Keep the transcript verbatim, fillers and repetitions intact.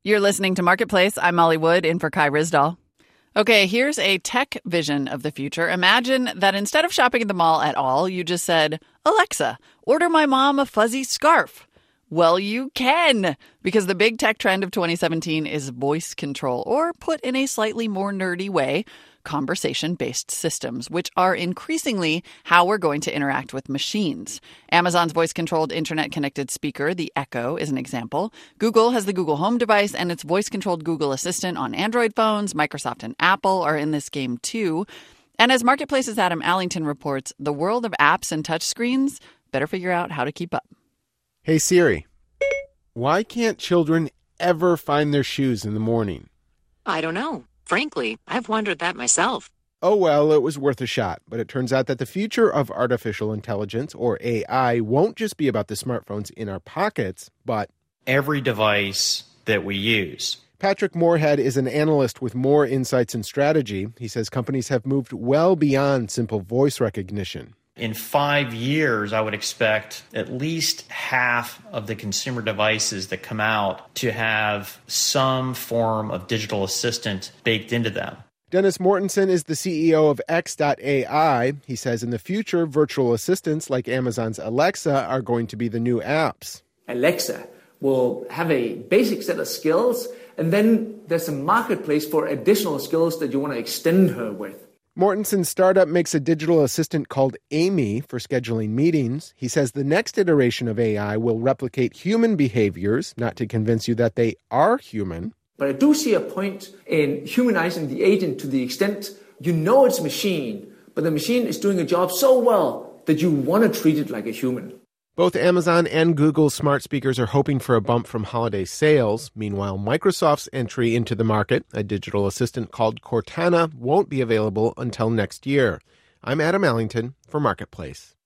You're listening to Marketplace. I'm Molly Wood, in for Kai Ryssdal. Okay, here's a tech vision of the future. Imagine that instead of shopping at the mall at all, you just said, Alexa, order my mom a fuzzy scarf. Well, you can, because the big tech trend of twenty seventeen is voice control, or put in a slightly more nerdy way, conversation-based systems, which are increasingly how we're going to interact with machines. Amazon's voice-controlled internet-connected speaker, the Echo, is an example. Google has the Google Home device and its voice-controlled Google Assistant on Android phones. Microsoft and Apple are in this game too. And as Marketplace's Adam Allington reports, the world of apps and touchscreens better figure out how to keep up. Hey Siri, why can't children ever find their shoes in the morning? I don't know. Frankly, I've wondered that myself. Oh, well, it was worth a shot. But it turns out that the future of artificial intelligence, or A I, won't just be about the smartphones in our pockets, but every device that we use. Patrick Moorhead is an analyst with More Insights and Strategy. He says companies have moved well beyond simple voice recognition. In five years, I would expect at least half of the consumer devices that come out to have some form of digital assistant baked into them. Dennis Mortensen is the C E O of X dot A I. He says in the future, virtual assistants like Amazon's Alexa are going to be the new apps. Alexa will have a basic set of skills, and then there's a marketplace for additional skills that you want to extend her with. Mortensen's startup makes a digital assistant called Amy for scheduling meetings. He says the next iteration of A I will replicate human behaviors, not to convince you that they are human. But I do see a point in humanizing the agent to the extent you know it's a machine, but the machine is doing a job so well that you want to treat it like a human. Both Amazon and Google's smart speakers are hoping for a bump from holiday sales. Meanwhile, Microsoft's entry into the market, a digital assistant called Cortana, won't be available until next year. I'm Adam Allington for Marketplace.